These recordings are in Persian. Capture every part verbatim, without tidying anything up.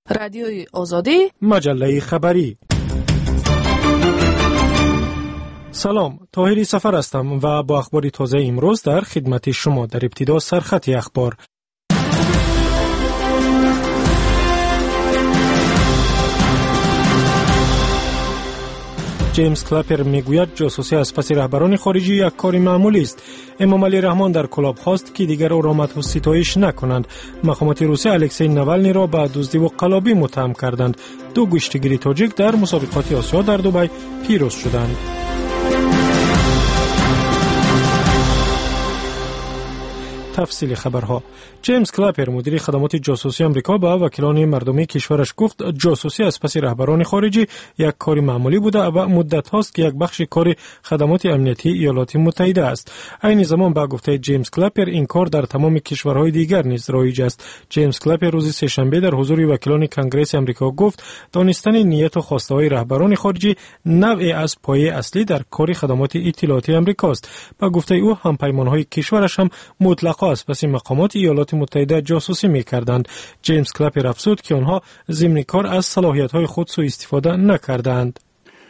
رادیوی آزادی، مجله خبری. سلام، طاهری سفر هستم و با اخبار تازه امروز در خدمت شما. در ابتدا سرخط اخبار. جیمز کلاپر میگوید جاسوسی از پس رهبران خارجی یک کار معمولی است. امام علی رحمان در کلاب خواست که دیگر او را مدح و ستایش نکنند. مقامات روسیه الکسی ناولنی را به دزدی و قلابی متهم کردند. دو گشتگیر تاجیک در مسابقات آسیا در دبی پیروز شدند. تفصیل خبرها. جیمز کلاپر مدیر خدمات جاسوسی آمریکا به وکیلان مردمی کشورش گفت جاسوسی از پس رهبران خارجی یک کار معمولی بوده و مدت هاست که یک بخش کار خدمات امنیتی ایالات متحده است. عین زمان با گفته جیمز کلاپر این کار در تمام کشورهای دیگر نیز رایج است. جیمز کلاپر روز سه‌شنبه در حضور وکیلان کنگره آمریکا گفت دانستن نیت و خواسته های رهبران خارجی نوعی از پایه اصلی در کار خدمات اطلاعاتی آمریکا است. با گفته او همپیمانهای کشورش هم مطلقاً از پس مقامات ایالات متحده جاسوسی می‌کردند. جیمز کلاپر افزود که آنها ضمن کار از صلاحیت‌های خود سوء استفاده نکردند.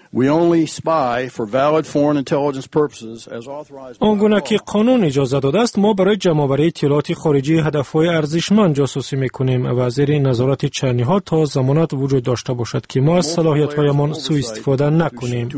آنگونه که قانون اجازه داده است ما برای جمع‌آوری اطلاعات خارجی هدف‌های ارزشمند جاسوسی می‌کنیم و زیر نظارت چندها تا ضمانت وجود داشته باشد که ما از صلاحیت‌هایمان سوء استفاده نکنیم.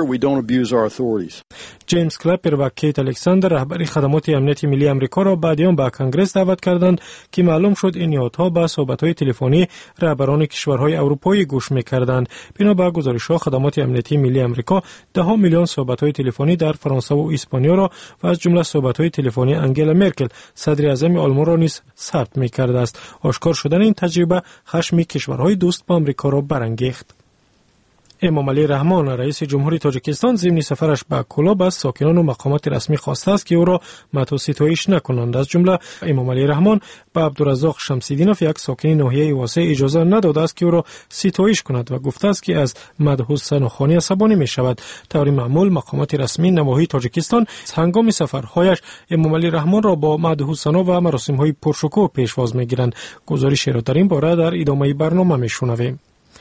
جیمز کلاپر و کیت الکساندر رهبر خدمات امنیت ملی آمریکا را بعدیان به کنگره دعوت کردند که معلوم شد این نهادها به صحبت‌های تلفنی رهبران کشورهای اروپایی گوش می‌کردند. بنا به گزارش‌ها خدمات امنیتی ملی آمریکا ده میلیون صحبت‌های تلفنی در فرانسه و اسپانیا را و از جمله صحبت‌های تلفنی انگلا مرکل صدر اعظم آلمان را نیز ثبت می‌کرده است. آشکار شدن این تجربه خشم کشورهای دوست با آمریکا را برانگیخت. امام علی رحمان رئیس جمهوری تاجیکستان ضمن سفرش به کلاب از ساکنان و مقامات رسمی خواسته است که او را مدح و ستایش نکنند. از جمله امام علی رحمان به عبدالرزاق شمس‌الدینوف یک ساکن ناحیه واسع اجازه نداده است که او را ستایش کند و گفته است که از مدح و ثناخوانی عصبانی می شود. طور معمول مقامات رسمی نواحی تاجیکستان هنگام سفرهایش امام علی رحمان را با مدح و ثنا و مراسم‌های پرشکوه پیشواز می‌گیرند. گزارش را در این باره در ادامه برنامه می‌شنویم.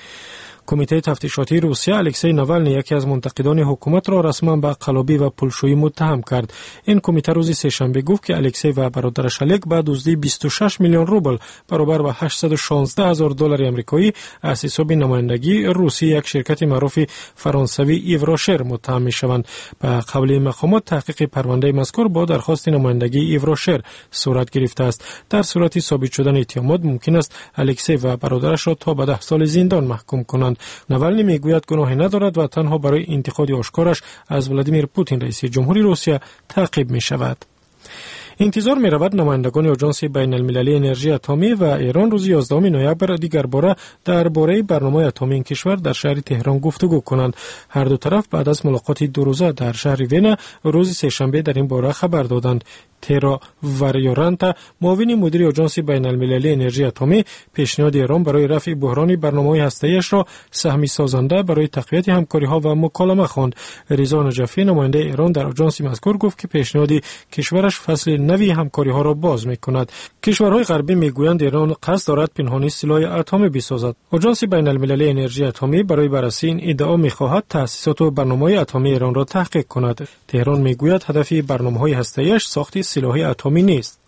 کمیته تفتیشاتی روسیه الکسی ناولنی یکی از منتقدان حکومت را رسما به قلابی و پولشویی متهم کرد. این کمیته روز سه‌شنبه گفت که الکسی و برادرش الک به دزدی بیست و شش میلیون روبل برابر به هشتصد و شانزده هزار دلار آمریکایی از حساب نمایندگی روسی یک شرکت معروف فرانسوی ایوراشر متهم می‌شوند. به قول مقامات تحقیق پرونده مذکور با درخواست نمایندگی ایوراشر صورت گرفته است. در صورت ثابت شدن اتهامات ممکن است الکسی و برادرش را تا به ده سال زندان محکوم کنند. ناولنی میگوید گناهی ندارد و تنها برای انتقاد آشکارش از ولادیمیر پوتین رئیس جمهوری روسیه تعقیب می شود. انتظار می رود نمایندگان آژانس بین المللی انرژی اتمی و ایران روز یازدهم نوامبر دیگر باره درباره برنامه اتمی این کشور در شهر تهران گفتگو کنند. هر دو طرف بعد از ملاقاتی دو روزه در شهر وین روز سه‌شنبه در این باره خبر دادند. تیرا وریورانتا معاون مدیر آژانس بین المللی انرژی اتمی پیشنهاد ایران برای رفع بحران برنامه‌های هسته‌ایش را سهمی سازنده برای تقویت همکاری‌ها و مکالمه خواند. رضا نجفی نماینده ایران در آژانس مذکور گفت که پیشنهاد کشورش فصل نوی همکاری‌ها را باز می‌کند. کشورهای غربی می‌گویند ایران قصد دارد پنهانی سلاح اتمی بسازد. آژانس بین المللی انرژی اتمی برای بررسی این ادعا می‌خواهد تأسیسات و برنامه‌های اتمی ایران را تحقیق کند. تهران می‌گوید هدف برنامه‌های هسته‌ایش ساخت سلاح اتمی نیست.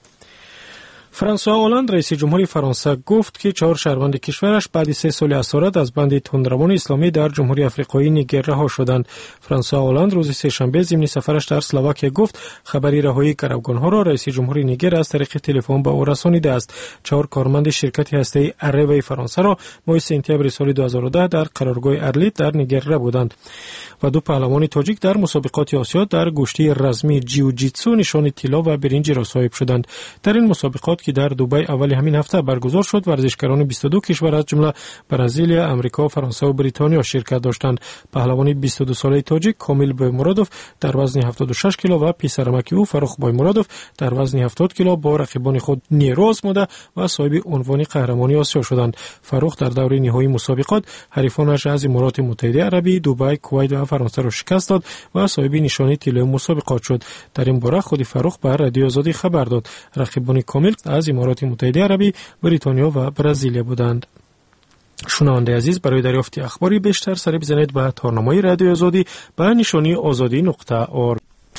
فرانسوا هولند رئیس جمهوری فرانسه گفت که چهار شهروند کشورش بعد سه سال اسارت از بند تندروان اسلامی در جمهوری آفریقایی نیگر رها شدند. فرانسوا هولند روز سه‌شنبه ضمن سفرش در اسلواکیه گفت خبری رهایی گروگانها را رئیس جمهوری نیگر از طریق تلفن به او رسانیده است. چهار کارمند شرکت هسته‌ای اروی فرانسه را ماه سپتامبر سال دو هزار و ده در قرارگاه ارلیت در نیگر رها بودند و دو پهلوان تاجیک در مسابقات آسیا در گشتی رزمی جیوجیتسو نشان طلا و برنج را صاحب شدند. در این مسابقات که در دبی اول همین هفته برگزار شد ورزشکاران بیست و دو کشور از جمله برزیل، آمریکا، فرانسه و بریتانیا شرکت داشتند. پهلوان بیست و دو ساله تاجیک کامیل بایمرادوف در وزن هفتاد و شش کیلو و پسرمک او فروخ بایمرادوف در وزن هفتاد کیلو با رقیبان خود نیرو آزموده و صاحب عنوان قهرمانی آسیا شدند. فروخ در دور نهایی مسابقات حریفانش از امارات متحده عربی، دبی، کویت و فرانسه را شکست داد و صاحب نشانی طلای مسابقات شد. در این باره خود فروخ به رادیو آزادی خبر داد. رقیبان کامیل از امارات متحده عربی، بریتانیا و برزیل بودند. شنونده عزیز، برای دریافت اخباری بیشتر سری بزنید به تارنمای رادیو آزادی به نشانی آزادی نقطه اورگ.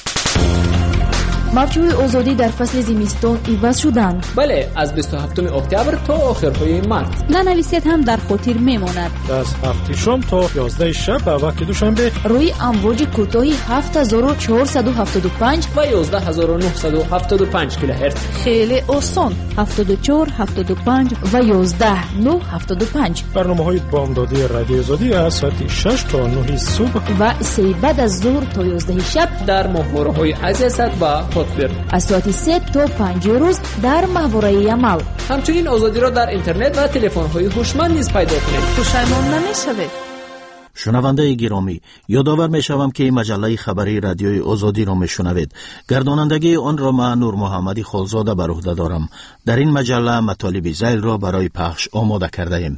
مافچوی آزادی در فصل زمستان عوض شدند. بله، از بیست و هفتم اکتبر تا آخرهای مارس. ننویسید هم در خاطر میماند. از هفت شام تا یازده شب به وقت دوشنبه روی امواج کوتاه هفت هزار و چهارصد و هفتاد و پنج و یازده هزار و نهصد و هفتاد و پنج کیلوهرتز. خیلی آسان. هفتاد و چهار، هفتاد و پنج و یازده نه هفتاد و پنج. برنامه‌های بامدادی رادیو آزادی از ساعت شش تا نه صبح و سه بعد از ظهر تا یازده شب در ماهواره‌های عزیزت و از ساعت سه تا پنج روز در ماهواره عمل. همچنین آزادی را در اینترنت و تلفن‌های هوشمند نیز پیدا کنید. پشیمان نمی‌شوید. شنونده گرامی، یادآور می‌شوم که مجله خبری رادیوی آزادی را می‌شنوید. گردانندگی آن را من نور محمدی خالزاده بر عهده دارم. در این مجله مطالب ذیل را برای پخش آماده کرده ایم.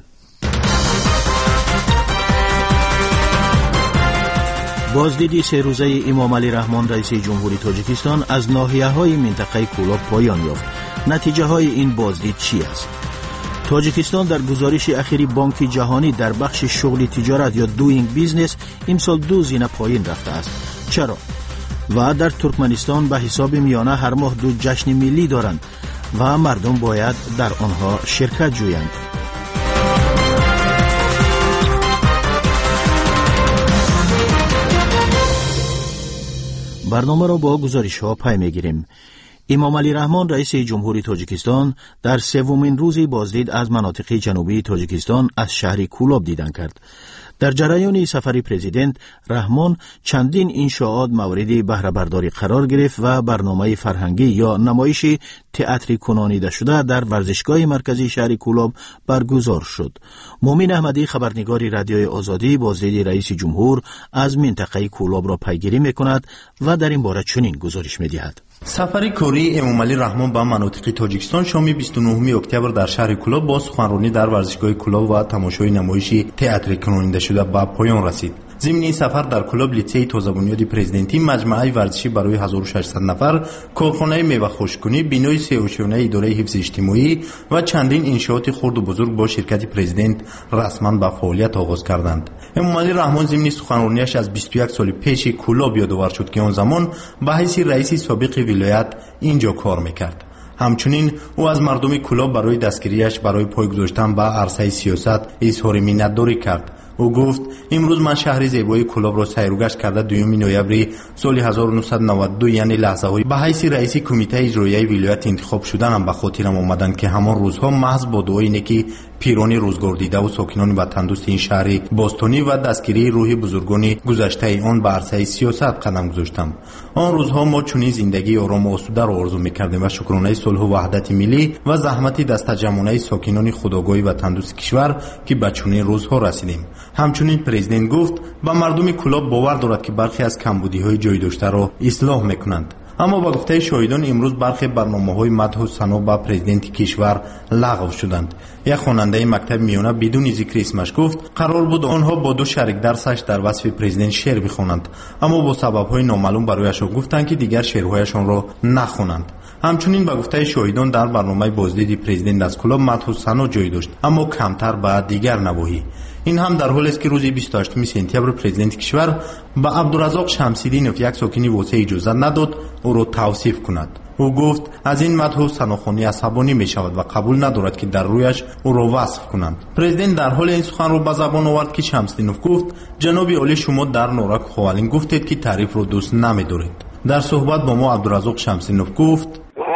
بازدید سه روزه امام علی رحمان رئیس جمهوری تاجیکستان از ناحیه‌های منطقه کولاب پایان یافت. نتیجه های این بازدید چی است؟ تاجیکستان در گزارش اخیری بانک جهانی در بخش شغل تجارت یا دوینگ بیزنس امسال دو زینه پایین رفته است. چرا؟ و در ترکمنستان به حساب میانه هر ماه دو جشن ملی دارند و مردم باید در آنها شرکت جویند. برنامه را با گزارش ها پی میگیریم. امام علی رحمان رئیس جمهوری تاجیکستان در سومین روز بازدید از مناطق جنوبی تاجیکستان از شهر کولاب دیدن کرد. در جریان سفر پرزیدنت رحمان چندین انشاءات مورد بهره برداری قرار گرفت و برنامه فرهنگی یا نمایش تئاتری کنانیده شده در ورزشگاه مرکزی شهر کولاب برگزار شد. مومن احمدی خبرنگار رادیوی آزادی بازدید رئیس جمهور از منطقه کولاب را پیگیری می‌کند و در این باره چنین گزارش می‌دهد. سفر کاری امام علی رحمان به مناطق تاجیکستان شام بیست و نهم اکتبر در شهر کولاب با سخنرانی در ورزشگاه کولاب و تماشای نمایش تئاتری کنانیده شده به پایان رسید. ضمن این سفر در کولاب لیسه تازه بنیاد پرزیدنتی، مجمع ورزشی برای هزار و ششصد نفر، کارخانه میوه خشککنی، بینای سیاه‌چانه اداره حفظ اجتماعی و چندین انشاءات خرد و بزرگ با شرکت پرزیدنت رسما به فعالیت آغاز کردند. امام علی رحمان ضمن سخنرانیش از بیست و یک سال پیش کولاب یادآور شد که آن زمان به حیث رئیس سابق ولایت اینجا کار میکرد. همچنین او از مردم کولاب برای دستگیریش برای پای گذاشتن به عرصه سیاست اظهار منتداری کرد. او گفت امروز من شهر زیبای کولاب را سیر و گشت کرده دوم نوامبر سال هزار و نهصد و نود و دو یعنی لحظه های به حیث رئیس کمیته اجرایی ولایت انتخاب شدنم به خاطرم آمدند که همان روزها محض با دعای نیکی پیران روزگار دیده و ساکنان وطندوست این شهر باستانی و دستگیری روح بزرگان گذشته آن به عرصه سیاست قدم گذاشتم. آن روزها ما چنین زندگی آرام و آسوده را آرزو می‌کردیم و شکرانه صلح و وحدت ملی و زحمت دستجمعانه ساکنان خودآگاه وطندوست کشور که به چنین روزها رسیدیم. همچنین پرزیدنت گفت به مردم کولاب باور دارد که برخی از کمبودی‌های جای داشته را اصلاح می‌کنند. اما با گفته شاهدان امروز برخی برنامه‌های مدح و ثنا به پرزیدنت کشور لغو شدند. یک خواننده مکتب میانه بدون ذکر اسمش گفت قرار بود آنها با دو شریک درسش در وصف پرزیدنت شعر بخوانند، اما با سبب‌های نامعلوم برایش گفتند که دیگر شعرهایشان را نخوانند. همچنین با گفته شاهدان در برنامه بازدید پرزیدنت از کولاب مدح و ثنا جای داشت، اما کمتر به دیگر نواحی. این هم در حالی است که روز بیست و هشتم سپتامبر پرزیدنت کشور به عبدالرزاق شمس‌الدینوف یک ساکنی واسه اجازه نداد او را توصیف کند. او گفت از این مدح و ثناخوانی عصبانی می شود و قبول ندارد که در رویش او را وصف کنند. پرزیدنت در حال این سخن را به زبان آورد که شمس‌الدینوف گفت جناب عالی شما در نورک خوالین گفتید که تعریف را دوست نمی‌دارید. در صحبت با ما عبدالرزاق شمس‌الدینوف گفت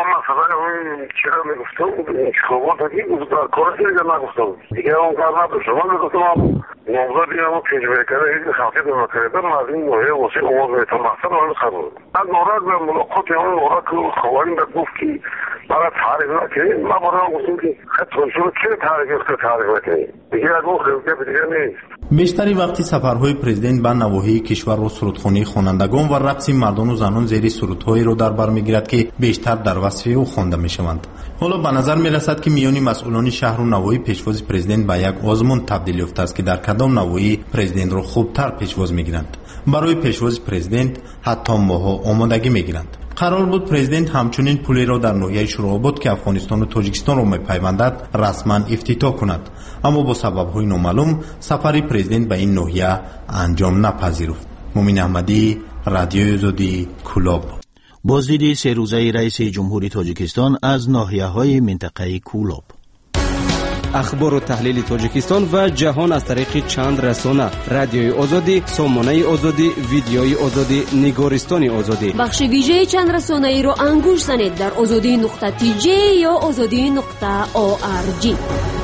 چرا میگفتم انتخابات دیگه در کار دیگه نگفتم دیگه اون کار نداشتم. من میگفتم نامزدی اما پیش برکره هیچ خلقی دارم کردن از این نوعه واسه اومد بهتر مقصد آن خبر از نورک به ملاقات اون نورک خوالین به گفت که برای تعریف نکنید. من برای هم گفتم که خیلی تونشون که تعریف است تعریف نکنید دیگه از اون خیلی دیگه نیست. بیشتری وقتی سفرهای پرزیدنت به نواحی کشور را سرودخوانی خوانندگان و رقص مردان و زنان زیر سرودهایی را در بر میگیرد که بیشتر در وصف او خوانده میشوند. حالا به نظر میرسد که میان مسئولان شهر و نواحی پیشواز پرزیدنت به یک آزمون تبدیل یافته است که در کدام نواحی پرزیدنت را خوبتر پیشواز میگیرند. برای پیشواز پرزیدنت حتی ماها آمادگی میگیرند. قرار بود پرزیدنت همچنین پلی را در ناحیه شوراباد که افغانستان و تاجیکستان را می‌پیوندد رسما افتتاح کند، اما با سبب‌های نامعلوم سفر پرزیدنت به این ناحیه انجام نپذیرفت. مومن احمدی، رادیوی آزادی، کولاب. بازدید سه روزه رئیس جمهوری تاجیکستان از ناحیه‌های منطقه کولاب. اخبار و تحلیل تاجیکستان و جهان از طریق چند رسانه: رادیوی آزادی، سامانه آزادی، ویدیوی آزادی، نگارستان آزادی. بخش ویژه چند رسانه ای را انگوش زنید در آزادی نقطه تی جی یا آزادی نقطه او آر جی.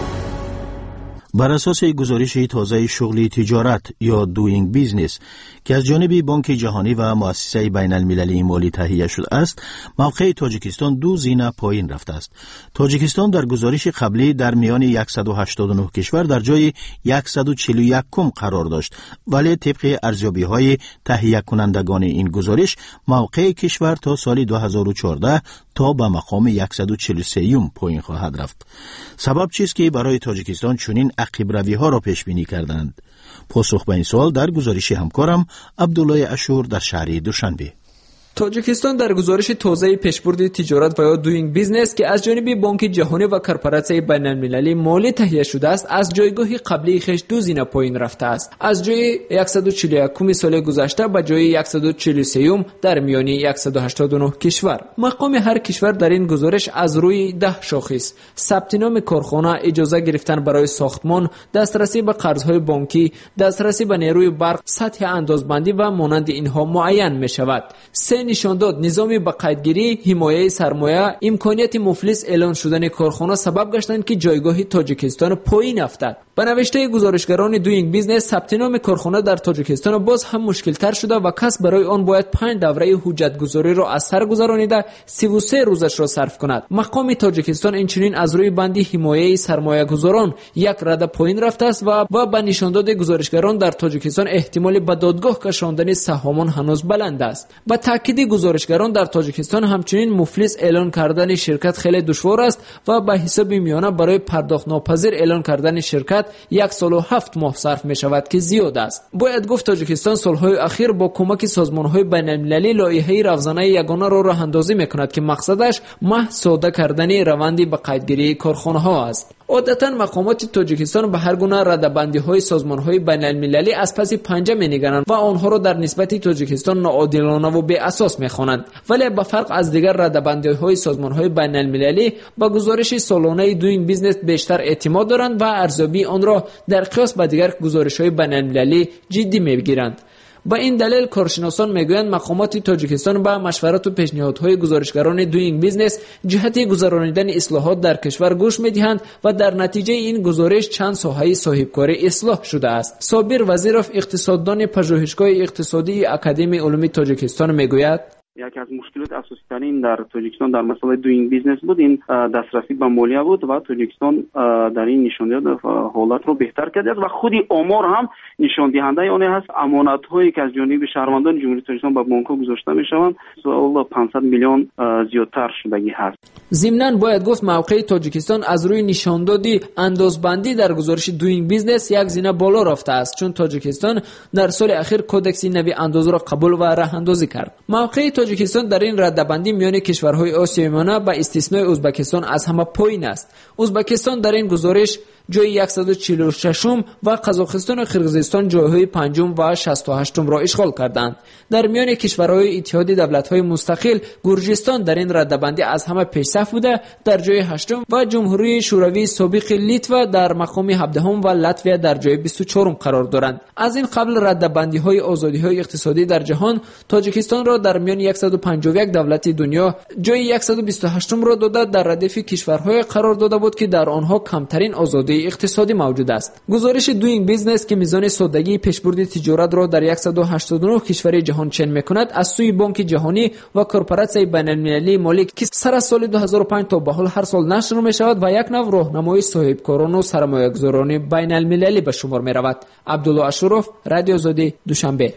بر اساس گزارش تازه شغل تجارت یا دوینگ بیزنس که از جانب بانک جهانی و مؤسسه بین المللی مالی تهیه شده است، موقع تاجیکستان دو زینه پایین رفته است. تاجیکستان در گزارش قبلی در میان صد و هشتاد و نه کشور در جای صد و چهل و یک قرار داشت، ولی طبق ارزیابی‌های تهیه کنندگان این گزارش، موقع کشور تا سال دو هزار و چهارده تا به مقام صد و چهل و سه پایین خواهد رفت. سبب چیست که برای تاجیکستان چنین عقب روی ها را پیش بینی کردند؟ پاسخ به این سوال در گزارش همکارم عبدالله اشور در شهر دوشنبه. تاجیکستان در گزارش تازه پیشبرد تجارت و یا دوینگ بیزنس که از جانب بانک جهانی و کورپوراسیون بین المللی مالی تهیه شده است، از جایگاه قبلی خیش دو زینه پایین رفته است. از جای صد و چهل و یک سال گذشته به جای صد و چهل و سه در میان صد و هشتاد و نه کشور. مقام هر کشور در این گزارش از روی ده شاخص: ثبت نام کارخانه، اجازه گرفتن برای ساختمان، دسترسی به قرضهای بانکی، دسترسی به نیروی برق، سطح اندازبندی و مانند اینها معین می شود. سه نشان داد نظام با قیدگیری، حمایه سرمایه، امکانیت مفلس اعلان شدن کارخانه سبب گشتند که جایگاه تاجیکستان پایین افتاد. به نوشته گزارشگران دوینگ بیزنس، ثبت نام کارخانه در تاجیکستان باز هم مشکل تر شده و کس برای آن باید پنج دوره حجت گذاری را از سر گذرانیده سی و سه روزش را صرف کند. مقام تاجیکستان اینچنین از روی بندی حمایه سرمایه گذاران یک رده پایین رفته است و با به نشان داد گزارشگران در تاجیکستان احتمال به دادگاه کشاندن سهامان هنوز بلند است. با تاکید گزارشگران در تاجیکستان همچنین مفلس اعلان کردن شرکت خیلی دشوار است و به حساب میانه برای پرداخت ناپذیر اعلان کردن شرکت یک سال و هفت ماه صرف می شود که زیاد است. باید گفت تاجیکستان سالهای اخیر با کمک سازمانهای بین المللی لایحه رفزنه یگانه را راه اندازی می کند که مقصدش محض ساده کردن روندی به قیدگیری کارخانه ها است. عادتا مقامات تاجیکستان به هر گونه ردبندی های سازمان های بین المللی از پس پنجه می نگرند و آنها را در نسبت تاجیکستان ناعادلانه و بی اساس می خوانند، ولی به فرق از دیگر ردبندی های سازمان های بین المللی با گزارش سالانه دوینگ بیزنس بیشتر اعتماد دارند و ارزیابی آن را در قیاس با دیگر گزارش های بین المللی جدی می گیرند. با این دلیل کارشناسان میگویند مقامات تاجیکستان با مشورت و پیشنهادهای گزارشگران دوینگ بیزنس جهت گذراندن اصلاحات در کشور گوش میدهند و در نتیجه این گزارش چند ساحه صاحبکاری اصلاح شده است. صابر وزیرов اقتصاددان پژوهشگاه اقتصادی اکادمی علوم تاجیکستان میگوید یکی از مشکلات اساسی ترین در تاجیکستان در مسئله دوینگ بیزنس بود این دسترسی به مالیه بود و تاجیکستان در این نشان داد حالت رو بهتر کرده است و خودی آمار هم نشان دهنده آن هست. امانت هایی که از جانب شهروندان جمهوری تاجیکستان به بانک ها گذاشته می شوند حدود پانصد میلیون زیادتر شدگی هست. ضمناً باید گفت موقع تاجیکستان از روی نشان دادی اندازبندی در گزارش دوینگ بیزنس یک زینه بالا رفته است، چون تاجیکستان در سال اخیر کدکس نوی انداز را قبول و راه اندازی کرد. موقع تاجیکستان در این ردبندی میان کشورهای آسیای میانه با استثنای ازبکستان از همه پایین است. ازبکستان در این گزارش جای صد و چهل و شش و قزاقستان و قرقیزستان جایهای پنجم و شصت و هشتم را اشغال کردند. در میان کشورهای اتحادیه دولت‌های مستقل، گرجستان در این ردبندی از همه پیشرفت بوده، در جای هشتم و جمهوری شوروی سابق لیتوا در مقام هفدهم و لاتویا در جای بیست و چهارم قرار دارند. از این قبل ردبندی‌های آزادی‌های اقتصادی در جهان تاجیکستان را در میان صد و پنجاه و یک دولت دنیا جای صد و بیست و هشتم را داده در ردیف کشورهای قرار داده بود که در آنها کمترین آزادی اقتصادی موجود است. گزارش دوینگ بیزنس که میزان سادگی پیشبرد تجارت را در صد و هشتاد و نه کشور جهان چین میکند از سوی بانک جهانی و کورپوراسیون بین المللی مالی که سر از سال دو هزار و پنج تا به حال هر سال نشر میشود و یک نوع راهنمای صاحبکاران و سرمایه‌گذاران بین المللی به شمار میرود. عبدالله اشرف، رادیو آزادی، دوشنبه.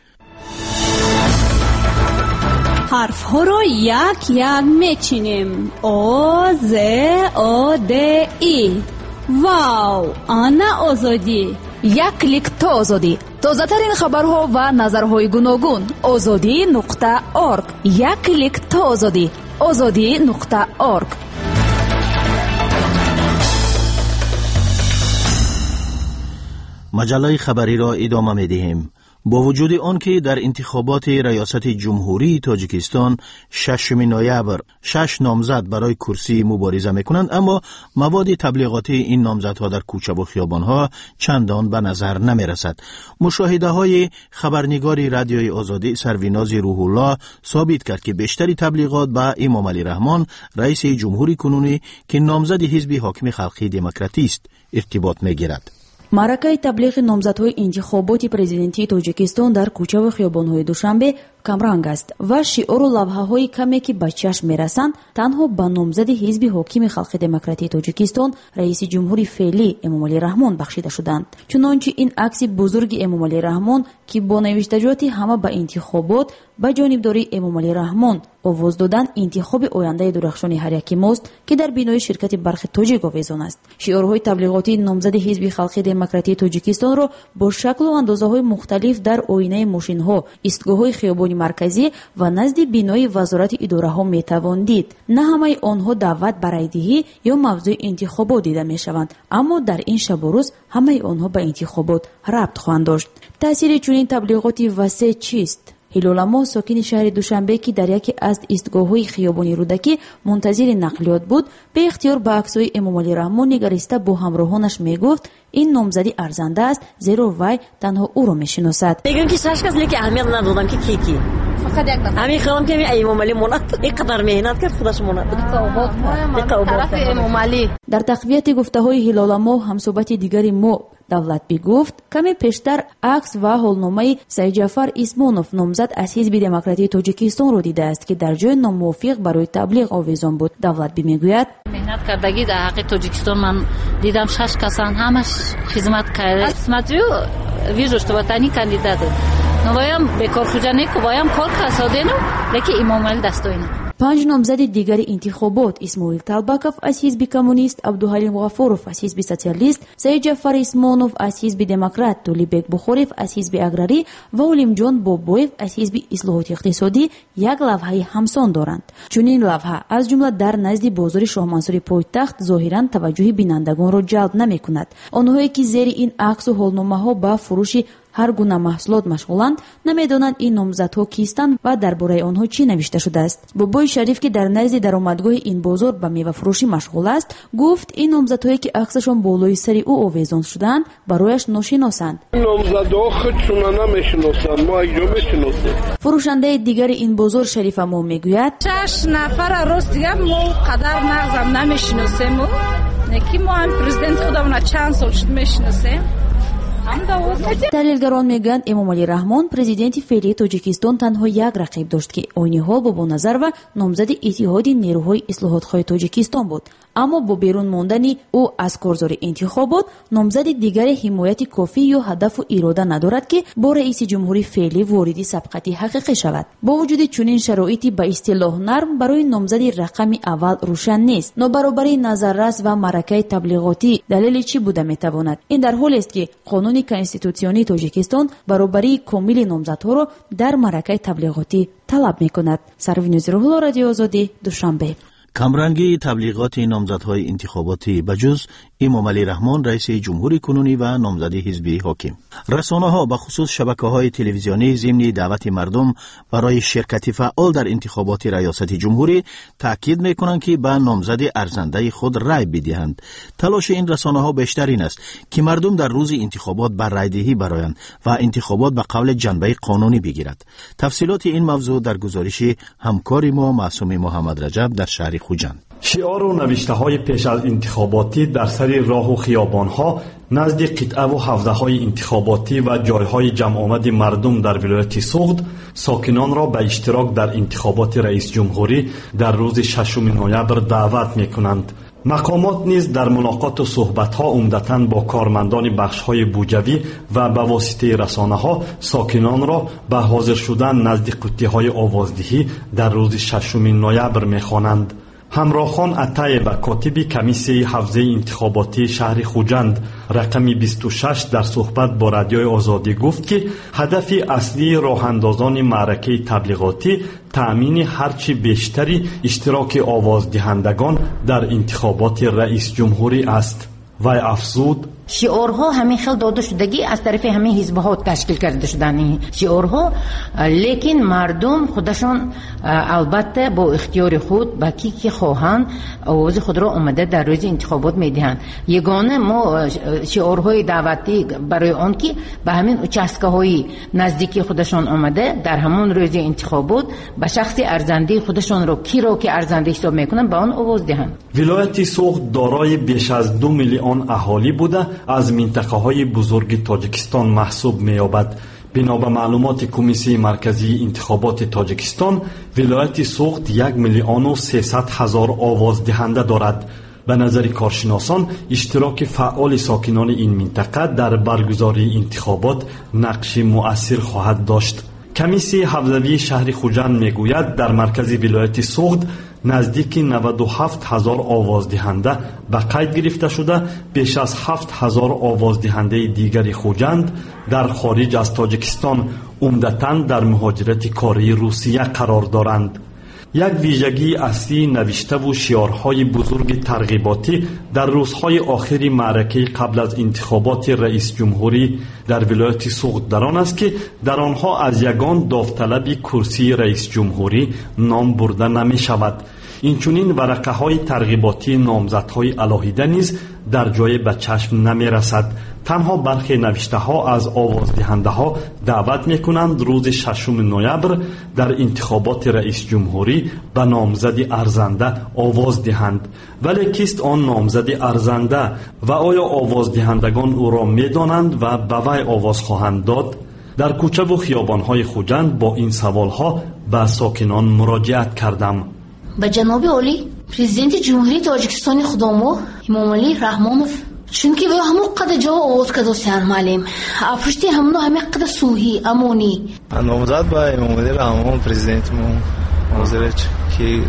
حرف ها را یک یک میچینیم. آ ز آ د ای. واو، آنا آزادی. یک کلیک تا آزادی. тозатарин хабарҳо ва назарҳои гуногун. озодӣ нуқта орг. як клик то озодӣ. озодӣ нуқта орг. маҷаллаи хабариро идома медиҳем. با وجود آنکه در انتخابات ریاست جمهوری تاجیکستان ششم نوامبر شش نامزد برای کرسی مبارزه میکنند، اما مواد تبلیغاتی این نامزدها در کوچه و خیابانها چندان به نظر نمیرسد. مشاهده های خبرنگار رادیوی آزادی سرویناز روح الله ثابت کرد که بیشتری تبلیغات به امام علی رحمان رئیس جمهوری کنونی که نامزد حزب حاکم خلقی دموکراتی است ارتباط میگیرد. маъракаи таблиғи номзадҳои интихоботи президентии тоҷикистон дар кӯчаву хиёбонҳои душанбе камранг аст ва шиору лавҳаҳои каме ки ба чашм мерасанд танҳо ба номзади ҳизби ҳокими халқи демократии тоҷикистон раиси ҷумҳури феълӣ эмомалӣ раҳмон бахшида шуданд. чунончи ин акси бузурги эмомалӣ раҳмон ки бо навиштаҷоти ҳама ба интихобот ба ҷонибдории эмомалӣ раҳмон овоз додан интихоби ояндаи дурахшони ҳар яки мост ки дар бинои ширкати барқи тоҷик овезон аст. шиорҳои таблиғотии номзади ҳизби халқи демократии тоҷикистонро бо шаклу андозаҳои мухталиф дар оинаи мошинҳо, истгоҳҳои хиёбони марказӣ ва назди бинои вазорати идораҳо метавон дид. на ҳамаи онҳо даъват ба райдиҳӣ ё мавзӯи интихобот дида мешаванд, аммо дар ин шабу рӯз ҳамаи онҳо ба интихобот рабт хоҳанд дошт. таъсири чунин таблиғоти васеъ чист? ҳилоламо сокини шаҳри душанбе ки дар яке аз истгоҳҳои хиёбони рудакӣ мунтазири нақлиёт буд, беихтиёр ба аксҳои эмомалӣ раҳмон нигариста бо ҳамроҳонаш мегуфт ин номзадӣ арзанда аст, зеро вай танҳо ӯро мешиносад. мегӯям ки шашкас леки аҳамият надодам ки ки ки ҳамин хелам ки эмомалӣ монад ин қадар меҳнат кард худаш монад тарафи эмомалӣ. дар тақвияти гуфтаҳои ҳилоламо ҳамсӯҳбати дигари мо давлатбӣ гуфт, каме пештар акс ва ҳолномаи Саидҷафар Исмонов номзад аз ҳизби демократии тоҷикистонро дидааст ки дар ҷои номувофиқ барои таблиғ овезон буд. давлатбӣ мегӯяд меҳнат кардагӣ дар ҳаққи тоҷикистон ман дидам шаш касан ҳамаш хизмат карда. Смотрю, вижу, что вот они кандидаты. Но воям бекорхуҷа неку, воям кор касодену, леки Эмомалӣ дастойна. панҷ номзади дигари интихобот Исмоил Талбаков аз ҳизби коммунист, Абдуҳалим Ғафуров аз ҳизби социалист, Саидҷафар Исмонов аз ҳизби демократ, Тулибек Бухорев аз ҳизби аграрӣ ва Олимҷон Бобоев аз ҳизби ислоҳоти иқтисодӣ як лавҳаи ҳамсон доранд. чунин лавҳа аз ҷумла дар назди бозори Шоҳмансури пойтахт зоҳиран таваҷҷӯҳи бинандагонро ҷалб намекунад. онҳое ки зери ин аксу ҳолномаҳо ба фурӯши ҳар гуна маҳсулот машғуланд намедонанд ин номзадҳо кистанд ва дар бораи онҳо чӣ навишта шудааст. бобои шариф ки дар назди даромадгоҳи ин бозор ба мевафурӯшӣ машғул аст, гуфт ин номзадҳое ки аксашон болои сари ӯ овезон шудаанд барояш ношиносанд. номзадҳо худшона намешиносанд, мо якҷо мешиносем. фурӯшандаи дигари ин бозор Шарифамо мегӯяд шаш нафара рост дига мо қадар нағзам намешиносему, неки мо ҳам президент худамона чанд сол шуд мешиносем. таҳлилгарон мегӯянд эмомалӣ раҳмон президенти феълии тоҷикистон танҳо як рақиб дошт ки ойни ҳол бобоназар ва номзади иттиҳоди нерӯҳои ислоҳотхоҳи тоҷикистон буд, аммо бо берун мондани ӯ аз корзори интихобот номзади дигаре ҳимояти кофӣ ё ҳадафу ирода надорад ки бо раиси ҷумҳури феълӣ вориди сабқати ҳақиқӣ шавад. бо вуҷуди чунин шароити ба истилоҳ нарм барои номзади рақами аввал рӯшан нест. нобаробарии назаррас ва маъракаи таблиғотӣ далели чӣ буда метавонад? ин дар ҳолест ки қонуни конститутсионии тоҷикистон баробарии комили номзадҳоро дар маъракаи таблиғотӣ талаб мекунад. Сарвинузи Рӯҳулло, Радиои Озодӣ, Душанбе. камрангии таблиғоти номзадҳои интихоботӣ ба ҷуз эмомалӣ раҳмон раиси ҷумҳури кунунӣ ва номзади ҳизби ҳоким. расонаҳо ба хусус шабакаҳои телевизионӣ зимни даъвати мардум барои ширкати фаъол дар интихоботи раёсати ҷумҳурӣ таъкид мекунанд ки ба номзади арзандаи худ рай бидиҳанд. талоши ин расонаҳо бештар ин аст ки мардум дар рӯзи интихобот ба райдиҳӣ бароянд ва интихобот ба қавли ҷанбаи қонунӣ бигирад. тафсилоти ин мавзӯъ дар гузориши ҳамкори мо маъсуми муҳаммад раҷаб дар шаҳри хуҷанд. шиору навиштаҳои пеш аз интихоботӣ дар сари роҳу хиёбонҳо назди қитъаву ҳавзаҳои интихоботӣ ва ҷойҳои ҷамъомади мардум дар вилояти Суғд сокинонро ба иштирок дар интихоботи раисҷумҳурӣ дар рӯзи шашуми ноябр даъват мекунанд. мақомот низ дар мулоқоту суҳбатҳо умдатан бо кормандони бахшҳои буҷавӣ ва ба воситаи расонаҳо сокинонро ба ҳозир шудан назди қуттиҳои овоздиҳӣ дар рӯзи шашуми ноябр мехонанд. ҳамроҳхон Атаев, котиби комиссияи ҳафзаи интихоботии шаҳри Хуҷанд рақами бисту шаш дар суҳбат бо Радиои Озодӣ гуфт ки ҳадафи аслии роҳандозони маъракаи таблиғотӣ таъмини ҳарчи бештари иштироки овоздиҳандагон дар интихоботи раисҷумҳурӣ аст. вай афзуд: شعارها همین خیلی داده شدگی از طرف همین حزب‌ها تشکیل کرده شدن این شعارها، لیکن مردم خودشان البته با اختیار خود با کی که خواهند آواز خود را آمده در روز انتخابات میدهند. یگانه ما شعارهای دعوتی برای آن که به همین участкه‌های نزدیکی خودشان آمده در همون روز انتخابات به شخص ارزنده خودشان را کی را که ارزنده حساب میکنن به آن آواز دهند. ولایت سوخت دارای بیش از دو میلیون اهالی بوده از منطقه‌های بزرگ تاجیکستان محسوب می‌یابد. بنا به معلومات کمیسیه مرکزی انتخابات تاجیکستان، ولایت سوخت یک میلیون و سیصد هزار آوازدهنده دارد. به نظر کارشناسان، اشتراک فعال ساکنان این منطقه در برگزاری انتخابات نقش مؤثر خواهد داشت. کمیسیه حفظوی شهر خوجند میگوید در مرکز ولایت سوخت نزدیک نود و هفت هزار آوازدهنده به قید گرفته شده. بیش از هفت هزار آوازدهنده دیگر خوجند در خارج از تاجیکستان عمدتاً در مهاجرت کاری روسیه قرار دارند. یک ویژگی اصلی نوشته و شعارهای بزرگ ترغیباتی در روزهای آخری معرکه قبل از انتخابات رئیس جمهوری در ولایت سوخت در آن است که در آنها از یگان داوطلب کرسی رئیس جمهوری نام برده نمی شود. اینچنین ورقه های ترغیباتی نامزدهای علاهیده نیز در جای به چشم نمی رسد. تنها برخی نوشته ها از آوازدهنده ها دعوت می کنند روز ششم نوامبر در انتخابات رئیس جمهوری به نامزد ارزنده آواز دهند. ولی کیست آن نامزد ارزنده و آیا آوازدهندگان او را می دانند و به وی آواز خواهند داد؟ در کوچه و خیابان های خوجند با این سوال ها به ساکنان مراجعت کردم. به جناب عالی پرزیدنت جمهوری تاجیکستان خودمو امامعلی رحمانов چونکه به همون قدر جا آواز کرده سرمالیم افرشتی همون همه قدر سوهی امونی نامزد با امامعلی رحمان پرزیدنت مون حاضره که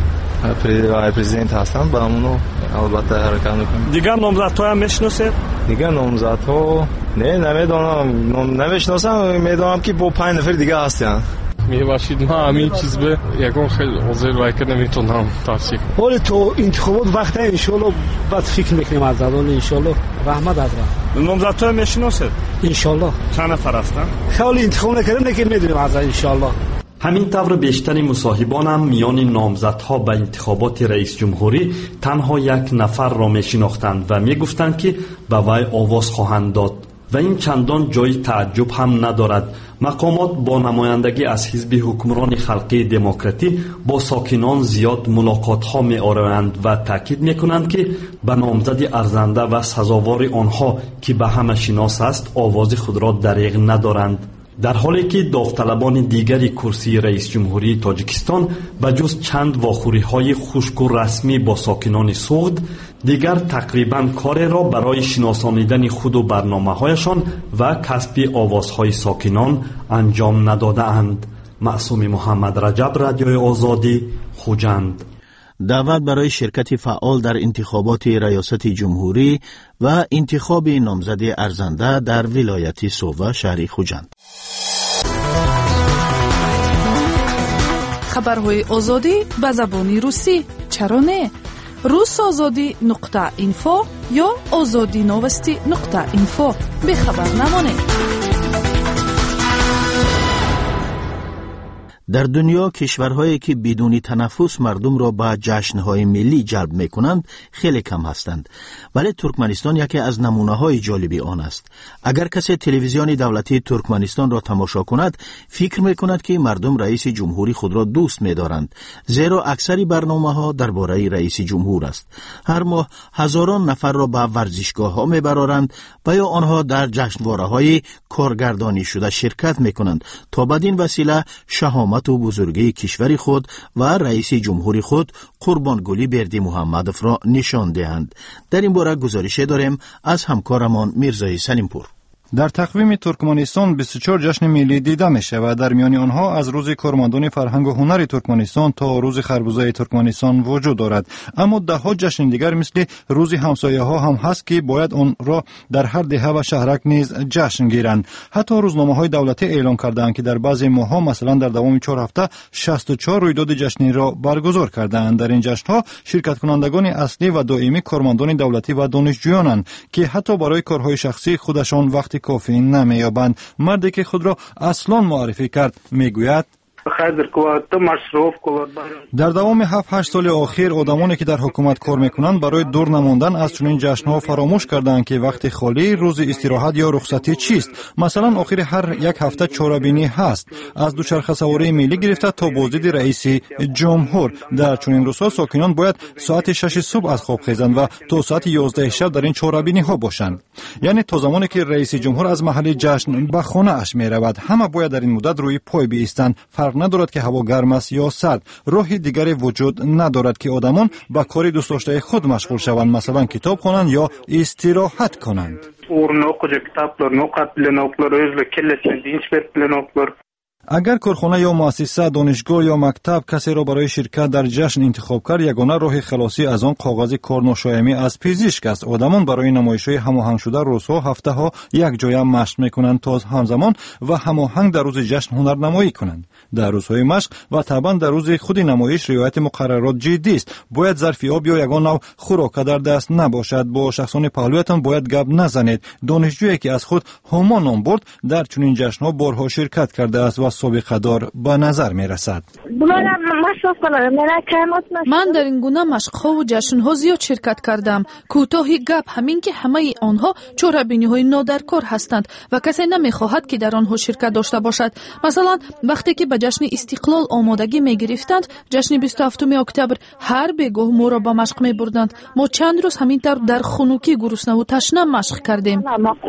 پرزیدنت هستن با همونو البته حرکت میکنیم. دیگه نامزدها هم میشناسید؟ دیگه نامزدها نه نمیدونم نمیشناسم، میدونم که با پنج نفر دیگه هستن. میباشید ما همین چیز به یکم خیلی حاضر وایکر نمیتونم تفسیر کنم. ولی تو انتخابات وقت انشالله بعد فکر میکنیم از الان انشالله رحمت از رحمت. نامزدها میشناسید؟ انشالله. چند نفر هستن؟ خیلی انتخاب نکردیم لیکن میدونیم از انشالله. همین طور بیشتر مصاحبان هم میان نامزدها به انتخابات رئیس جمهوری تنها یک نفر را میشناختند و میگفتند که به وی آواز خواهند داد و این چندان جای تعجب هم ندارد. مقامات با نمایندگی از حزب حکمران خلقی دموکراتی با ساکنان زیاد ملاقات ها می آورند و تاکید می کنند که به نامزد ارزنده و سزاوار آنها که به همه شناس است آواز خود را دریغ ندارند. در حالی که داوطلبان دیگری کرسی رئیس جمهوری تاجیکستان به جز چند واخوری های خشک و رسمی با ساکنان سوخت دیگر تقریبا کار را برای شناسانیدن خود و برنامه هایشان و کسب آوازهای ساکنان انجام نداده اند. معصوم محمد رجب، رادیوی آزادی، خوجند. دعوت برای شرکت فعال در انتخابات ریاست جمهوری و انتخاب نامزد ارزنده در ولایت سووا شهر خوجند. خبرهای آزادی به زبان روسی چرا نه؟ روس آزادی نقطه اینفو یا آزادی نوستی نقطه اینفو به خبر نمانید. در دنیا کشورهایی که بدون تنفس مردم را به جشنهای ملی جلب میکنند خیلی کم هستند، ولی ترکمنستان یکی از نمونه‌های جالبی آن است. اگر کسی تلویزیون دولتی ترکمنستان را تماشا کند فکر میکند که مردم رئیس جمهوری خود را دوست می‌دارند، زیرا اکثر برنامه‌ها درباره رئیس جمهور است. هر ماه هزاران نفر را به ورزشگاه‌ها میبرند و یا آنها در جشنواره‌های کارگردانی شده شرکت میکنند تا بدین وسیله شهامت و بزرگی کشور خود و رئیس جمهوری خود قربانگلی بردی محمدوف را نشان دهند. در این باره گزارش داریم از همکارمان میرزای سلیمپور. در تقویم ترکمنستان بیست و چهار جشن ملی دیده می شود. در میان آنها از روز کارمندان فرهنگ و هنر ترکمنستان تا روز خربوزه ترکمنستان وجود دارد. اما ده ها جشن دیگر مثل روز همسایه ها هم هست که باید آن را در هر دهه و شهرک نیز جشن گیرند. حتی روزنامه های دولتی اعلام کردند که در بعضی ماه ها مثلا در دوام چهار هفته شصت و چهار رویداد جشنی را برگزار کردند. در این جشن ها شرکت کنندگان اصلی و دائمی کارمندان دولتی و دانشجویانند که حتی برای کارهای شخصی خودشان وقت کافی نمی‌یابند. مردی که خود را اصلان معرفی کرد میگوید در دوام هفت هشت سال اخیر آدمانی که در حکومت کار میکنند برای دور نماندن از چنین جشن‌ها فراموش کردند که وقت خالی، روز استراحت یا رخصتی چیست. مثلا آخر هر یک هفته چهاربینی هست، از دوچرخه سواری ملی گرفته تا بازدید رئیس جمهور. در چنین روزها ساکنان باید ساعت شش صبح از خواب خیزند و تا ساعت یازده شب در این چهاربینی ها باشند. یعنی تا زمانی که رئیس جمهور از محل جشن به خانه اش میرود همه باید در این مدت روی پای بایستند. ندارد که هوا گرم است یا سرد، راه دیگری وجود ندارد که آدمان با کار دوست داشته خود مشغول شوند، مثلا کتاب خوانند یا استراحت کنند. اگر کارخانه یا مؤسسه، دانشگاه یا مکتب کسی را برای شرکت در جشن انتخاب کرد، یگانه راه خلاصی از آن کاغذ کارناشایمی از پزشک است. آدمان برای نمایش‌های هماهنگ شده روزها، هفته‌ها یک جای مشق می‌کنند تا همزمان و هماهنگ در روز جشن هنرنمایی کنند. در روزهای مشق و طبعا در روز خود نمایش رعایت مقررات جدی است. باید ظرف آب یا یگان نوع خوراک در دست نباشد. با شخصان پهلویتان باید گپ نزنید. دانشجویی که از خود هما نام برد در چنین جشن‌ها بارها شرکت کرده است و سابقه دار به نظر می رسد. من در این گونه مشق‌ها و جشن‌ها زیاد شرکت کردم. کوتاهی گپ همین که همه آنها چهاربینی‌های نادرکار هستند و کسی نمی‌خواهد که در آنها شرکت داشته باشد. مثلا وقتی که به جشن استقلال آمادگی می‌گرفتند، جشن بیست و هفتم اکتبر، هر بگاه ما را به مشق می‌بردند. ما چند روز همینطور در خنوکی گرسنه و تشنه مشق کردیم.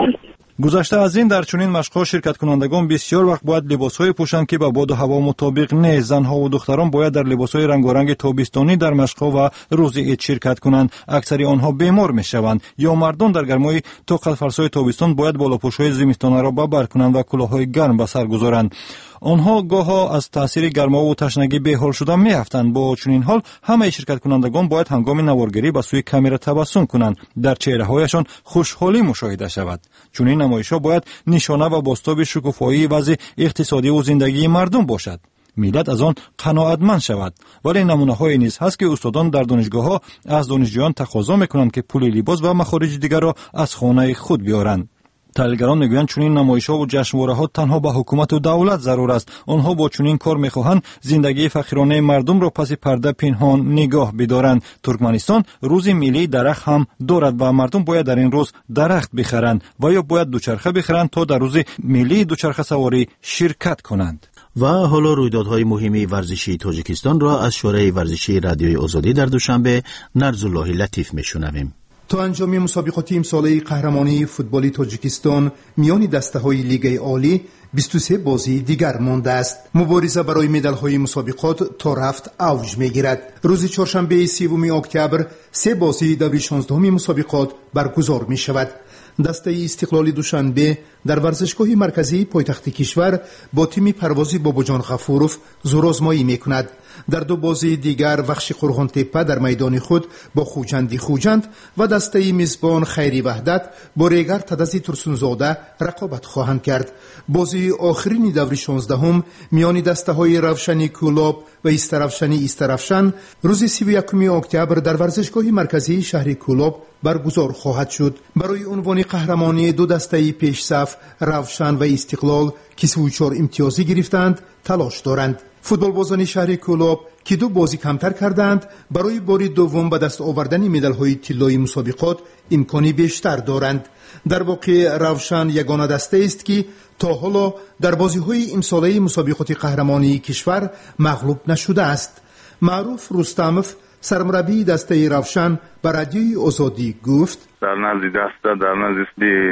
گذشته از این در چنین مشق‌ها شرکت کنندگان بسیار وقت باید لباس‌های پوشند که با باد و هوا مطابق نیست. زن‌ها و دختران باید در لباس‌های رنگارنگ تابستانی در مشق‌ها و روز عید شرکت کنند. اکثر آنها بیمار می‌شوند. یا مردان در گرمای طاقت فرسای تابستان باید بالاپوش‌های زمستانه را بر کنند و کلاه‌های گرم به سر گذارند. آنها گاه‌ها از تاثیر گرما و تشنگی بی‌حال شدن می‌افتند. با چنین حال همه شرکت کنندگان باید هنگام نوارگری به سوی کامera تبسم کنند. در چهره‌هایشان خوشحالی مشاهده شود. چنین نمایش‌ها باید نشانه و بازتاب شکوفایی وضع اقتصادی و زندگی مردم باشد. ملت از آن قناعتمند شود. ولی نمونه‌های نیز هست که استادان در دانشگاه‌ها از دانشجویان تقاضا می‌کنند که پول لباس و مخارج دیگر را از خانه خود بیارند. تحلیلگران میگویند چنین نمایش‌ها و جشنواره‌ها تنها به حکومت و دولت ضرور است. آنها با چنین کار می‌خواهند زندگی فقیرانه مردم را پس پرده پنهان نگاه بدارند. ترکمنستان روز ملی درخت هم دارد و مردم باید در این روز درخت بخرند و یا باید دوچرخه بخرند تا در روز ملی دوچرخه سواری شرکت کنند. و حالا رویدادهای مهمی ورزشی تاجیکستان را از شورای ورزشی رادیوی آزادی در دوشنبه نرزالله لطیف میشنویم. تا انجام مسابقات امساله قهرمانی فوتبال تاجیکستان میان دسته‌های لیگ عالی بیست و سه بازی دیگر مانده است. مبارزه برای مدال‌های مسابقات تا رفت اوج می‌گیرد. روز چهارشنبه سوم اکتبر سه بازی دوره شانزدهم مسابقات برگزار می‌شود. دسته استقلال دوشنبه در ورزشگاه مرکزی پایتخت کشور با تیم پروازی باباجان غفوروف زورآزمایی می‌کند. در دو بازی دیگر وخش قرغان تپه در میدان خود با خوجندی خوجند و دسته میزبان خیری وحدت با ریگر تدزی ترسونزاده رقابت خواهند کرد. بازی آخرین دوره شانزدهم میان دسته های روشنی کولاب و استرفشنی استرفشن روز سی و یکم اکتبر در ورزشگاه مرکزی شهر کولاب برگزار خواهد شد. برای عنوان قهرمانی دو دسته پیش صف روشن و استقلال که سی و چهار امتیازی گرفتند تلاش دارند. فوتبال بازان شهر کولاب که دو بازی کمتر کردند برای بار دوم به دست آوردن مدال‌های طلایی مسابقات امکانی بیشتر دارند. در واقع روشن یگانه دسته است که تا حالا در بازی‌های امساله مسابقات قهرمانی کشور مغلوب نشده است. معروف رستموف سرمربی دسته روشن به رادیوی آزادی گفت در نزد دسته در نزد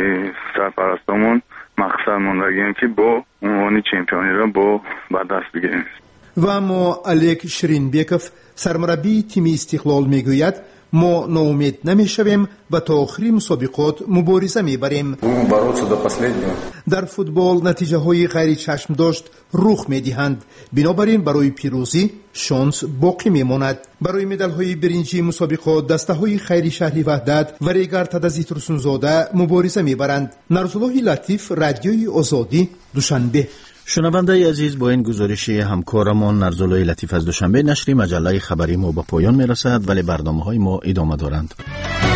سرپرستمون مقصد موندگیم که با عنوان چمپیونی را با به دست بگیریم. و اما الک شرینبیکوف سرمربی تیم استقلال میگوید ما ناامید نمیشویم و تا آخری مسابقات مبارزه میبریم. در فوتبال نتیجه های غیر چشم داشت رخ میدهند، بنابراین برای پیروزی شانس باقی میماند. برای مدال های برنجی مسابقات دسته های خیری شهری وحدت و ریگر تدزی ترسونزاده مبارزه میبرند. نرسالله لطیف، رادیوی آزادی، دوشنبه. شنونده عزیز، با این گزارش همکارمان نرسالله لطیف از دوشنبه نشر مجله خبری ما به پایان میرسد، ولی برنامه های ما ادامه دارند.